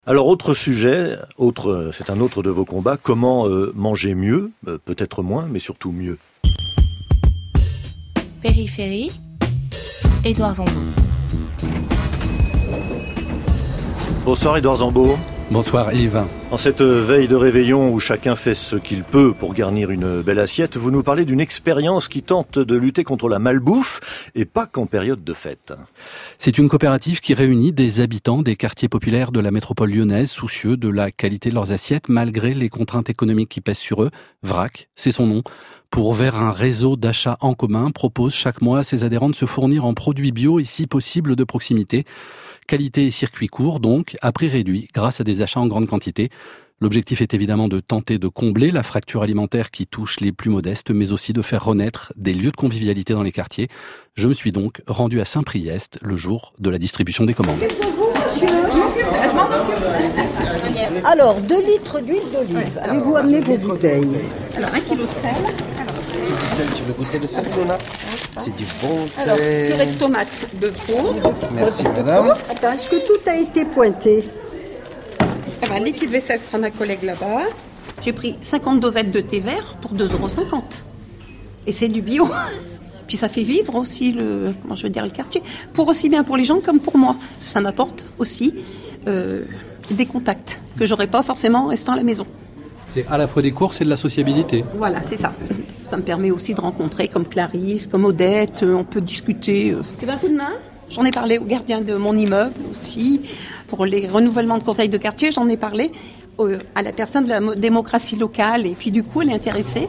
Alors autre sujet, c'est un autre de vos combats, comment manger mieux, peut-être moins, mais surtout mieux. Périphérie, Édouard Zambeau. Bonsoir Édouard Zambeau. Bonsoir Yves. En cette veille de réveillon où chacun fait ce qu'il peut pour garnir une belle assiette, vous nous parlez d'une expérience qui tente de lutter contre la malbouffe et pas qu'en période de fête. C'est une coopérative qui réunit des habitants des quartiers populaires de la métropole lyonnaise soucieux de la qualité de leurs assiettes malgré les contraintes économiques qui pèsent sur eux. VRAC, c'est son nom. Pour vers un réseau d'achats en commun, propose chaque mois à ses adhérents de se fournir en produits bio et si possible de proximité. Qualité et circuit court donc, à prix réduit, grâce à des achats en grande quantité. L'objectif est évidemment de tenter de combler la fracture alimentaire qui touche les plus modestes, mais aussi de faire renaître des lieux de convivialité dans les quartiers. Je me suis donc rendu à Saint-Priest le jour de la distribution des commandes. Alors, 2 litres d'huile d'olive. Avez-vous amené vos bouteilles? Alors, 1 kilo de sel. C'est du sel, tu veux goûter le sel, Lona? C'est du bon sel. Alors, purée de tomates de peau. Merci, madame. Attends, est-ce que tout a été pointé? Liquide vaisselle sera ma collègue là-bas. J'ai pris 50 dosettes de thé vert pour 2,50 €. Et c'est du bio. Puis ça fait vivre aussi le quartier. Pour aussi bien pour les gens comme pour moi. Ça m'apporte aussi des contacts que j'aurais pas forcément en restant à la maison. C'est à la fois des courses et de la sociabilité. Voilà, c'est ça. Ça me permet aussi de rencontrer comme Clarisse, comme Odette. On peut discuter. Tu veux un coup de main? J'en ai parlé au gardien de mon immeuble aussi. Pour les renouvellements de conseils de quartier, j'en ai parlé à la personne de la démocratie locale. Et puis du coup, elle est intéressée.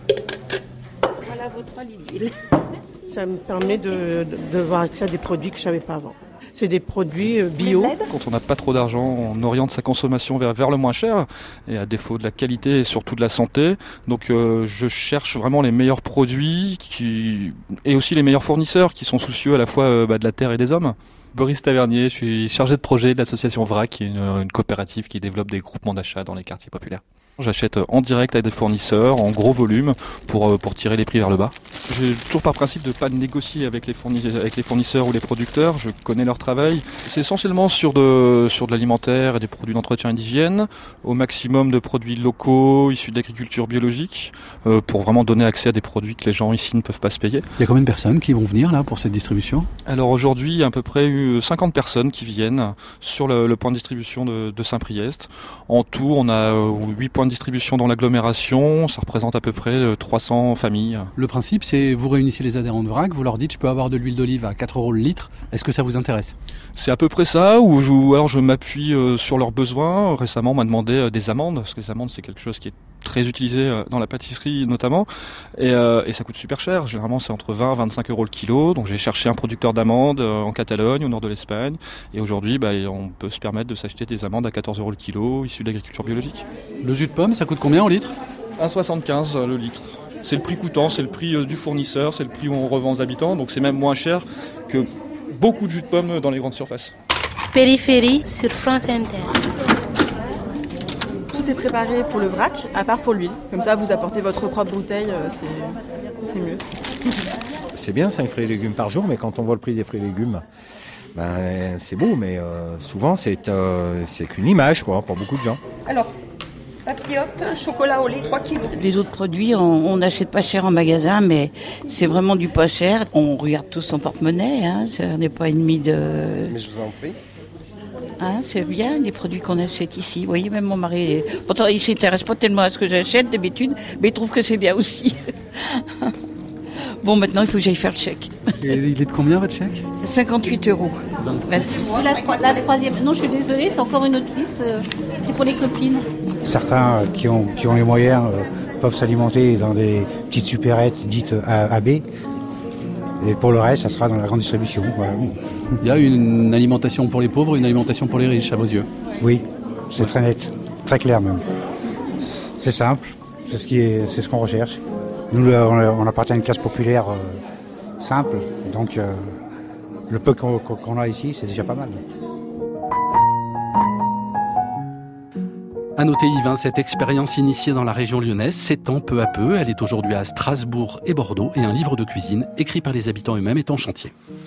Voilà votre litre d'huile. Ça me permet d'avoir accès à des produits que je ne savais pas avant. C'est des produits bio. Quand on n'a pas trop d'argent, on oriente sa consommation vers le moins cher, et à défaut de la qualité et surtout de la santé. Donc je cherche vraiment les meilleurs produits et aussi les meilleurs fournisseurs qui sont soucieux à la fois de la terre et des hommes. Boris Tavernier, je suis chargé de projet de l'association VRAC, qui est une coopérative qui développe des groupements d'achat dans les quartiers populaires. J'achète en direct avec des fournisseurs, en gros volume, pour tirer les prix vers le bas. J'ai toujours par principe de ne pas négocier avec les fournisseurs ou les producteurs, je connais leur travail. C'est essentiellement sur de l'alimentaire et des produits d'entretien et d'hygiène, au maximum de produits locaux, issus de l'agriculture biologique, pour vraiment donner accès à des produits que les gens ici ne peuvent pas se payer. Il y a combien de personnes qui vont venir là pour cette distribution? Alors aujourd'hui, il y a à peu près 50 personnes qui viennent sur le point de distribution de Saint-Priest. En tout, on a 8 points de distribution dans l'agglomération, ça représente à peu près 300 familles. Le principe, c'est vous réunissez les adhérents de VRAC, vous leur dites je peux avoir de l'huile d'olive à 4 € le litre, est-ce que ça vous intéresse? C'est à peu près ça, ou alors je m'appuie sur leurs besoins. Récemment, on m'a demandé des amandes, parce que les amandes c'est quelque chose qui est très utilisé dans la pâtisserie notamment, et ça coûte super cher. Généralement c'est entre 20 et 25 € le kilo, donc j'ai cherché un producteur d'amandes en Catalogne, au nord de l'Espagne, et aujourd'hui on peut se permettre de s'acheter des amandes à 14 € le kilo, issues de l'agriculture biologique. Le jus de pomme, ça coûte combien au litre? 1,75 le litre. C'est le prix coûtant, c'est le prix du fournisseur, c'est le prix où on revend aux habitants, donc c'est même moins cher que beaucoup de jus de pomme dans les grandes surfaces. Périphérie sur France Inter. Tout est préparé pour le vrac, à part pour l'huile. Comme ça, vous apportez votre propre bouteille, c'est mieux. C'est bien 5 fruits et légumes par jour, mais quand on voit le prix des fruits et légumes, c'est beau, mais souvent c'est qu'une image pour beaucoup de gens. Alors, papillote, chocolat au lait, 3 kilos. Les autres produits, on n'achète pas cher en magasin, mais c'est vraiment du pas cher. On regarde tous son porte-monnaie, on n'est pas ennemi de... Mais je vous en prie. C'est bien les produits qu'on achète ici. Vous voyez, même mon mari, pourtant il ne s'intéresse pas tellement à ce que j'achète d'habitude, mais il trouve que c'est bien aussi. Bon, maintenant il faut que j'aille faire le chèque. Et il est de combien votre chèque? 58 €. 26. C'est la troisième. Non, je suis désolée, c'est encore une autre liste. C'est pour les copines. Certains qui ont les moyens peuvent s'alimenter dans des petites supérettes dites AB. Et pour le reste, ça sera dans la grande distribution. Voilà. Il y a une alimentation pour les pauvres, une alimentation pour les riches, à vos yeux? Oui, c'est très net, très clair même. C'est simple, c'est ce qu'on recherche. Nous, on appartient à une classe populaire simple, donc le peu qu'on a ici, c'est déjà pas mal. À noter Yves, cette expérience initiée dans la région lyonnaise s'étend peu à peu. Elle est aujourd'hui à Strasbourg et Bordeaux et un livre de cuisine écrit par les habitants eux-mêmes est en chantier.